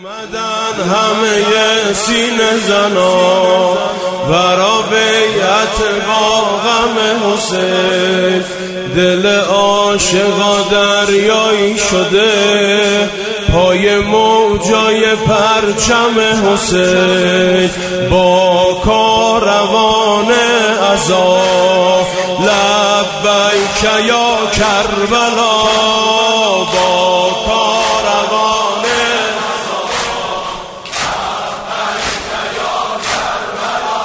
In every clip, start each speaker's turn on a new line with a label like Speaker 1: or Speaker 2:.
Speaker 1: اومدن همه سینه زنا برا بیعت با غم حسین. دل عاشقا دریایی شده پای موجای پرچم حسین. با کاروان عزا لبیک یا کربلا، با کاروان عزا لبیک یا کربلا،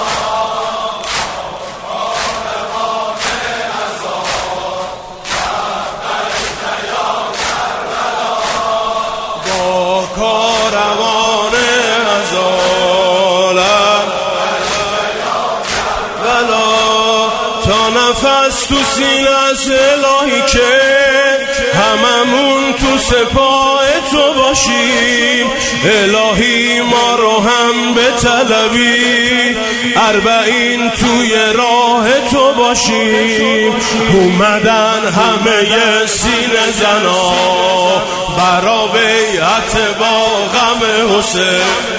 Speaker 1: کاروان عزا لبیک یا کربلا، با کاروان عزا لبیک یا کربلا. تا نفس تو سینه است الهی که هممون تو سپاه تو باشیم. الهی ما رو هم به طلبی، اربعین توی راه تو باشیم. اومدن همه سینه زنا برا بیعت با غم حسین.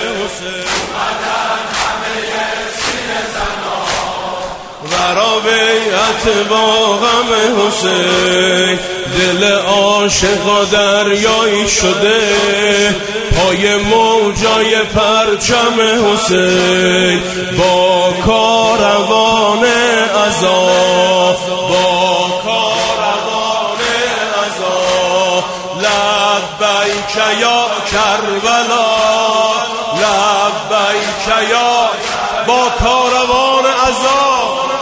Speaker 1: برا بیعت با غم حسین. دل عاشقا دریایی شده پای موجای پرچم حسین. با کاروان عزا، با کاروان عزا لبیک یا کربلا، لبیک یا، با کاروان عزا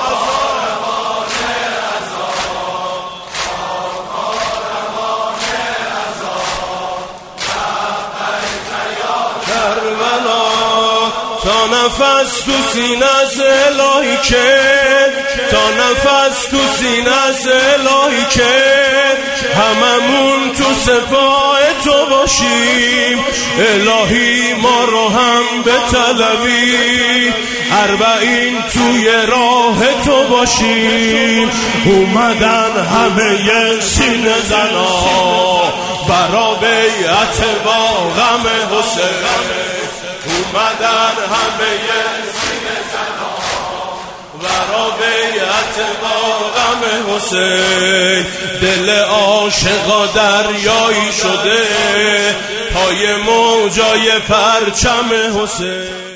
Speaker 1: تا نفس تو سینه است الهی که، تا نفس تو سینه است الهی که هممون تو سپاه تو باشیم. الهی ما رو هم به طلبی، اربعین توی راه تو باشیم. اومدن همه سینه زنا برا بیعت با غم حسین. اومدن همه سینه زنا برا بیعت با غم حسین. دل عاشقا دریایی شده پای موجای پرچم حسین.